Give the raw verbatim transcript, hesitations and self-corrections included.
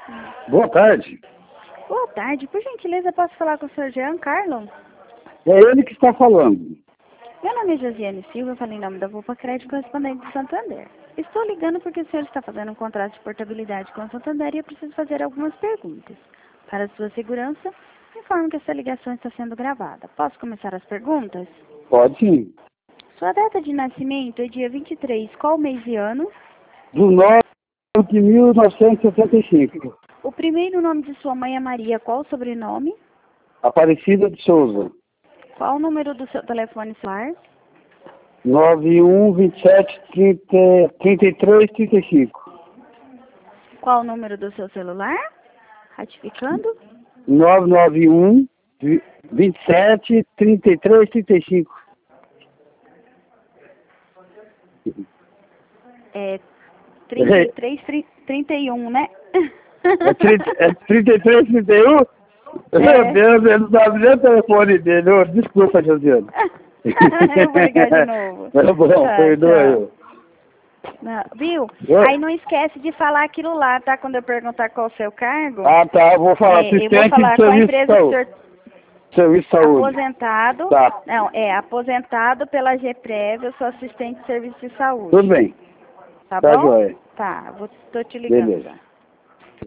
Boa tarde. Boa tarde. Por gentileza, posso falar com o senhor Jean Carlo? É ele que está falando. Meu nome é Josiane Silva, eu falei em nome da Vulpa Crédito, correspondente de Santander. Estou ligando porque o senhor está fazendo um contrato de portabilidade com a Santander e eu preciso fazer algumas perguntas. Para sua segurança, informo que essa ligação está sendo gravada. Posso começar as perguntas? Pode sim. Sua data de nascimento é dia vinte e três, qual mês e ano? Do nove de mil novecentos e setenta e cinco. O primeiro nome de sua mãe é Maria, qual o sobrenome? Aparecida de Souza. Qual o número do seu telefone celular? nove um, vinte e sete, trinta, trinta e três, trinta e cinco. Qual o número do seu celular? Ratificando? nove nove um, vinte e sete, trinta e três, trinta e cinco. É trinta e três, trinta e um, né? É, trinta, é trinta e três, trinta e um? É. Meu Deus, ele não sabe nem o telefone dele. Oh, desculpa, Josiane. Eu vou ligar de novo. Tá bom, Tá, perdoa tchau. eu. Não, viu? Oi? Aí não esquece de falar aquilo lá, tá? Quando eu perguntar qual é o seu cargo. Ah, tá, eu vou falar. É, eu vou Assistente falar de com a serviço de empresa que o saúde. senhor... Serviço de saúde. Aposentado. Tá. Não, é aposentado pela G-Prev, eu sou assistente de serviço de saúde. Tudo bem. Tá Tá bom? joia. Tá, vou, tô te ligando Beleza. já.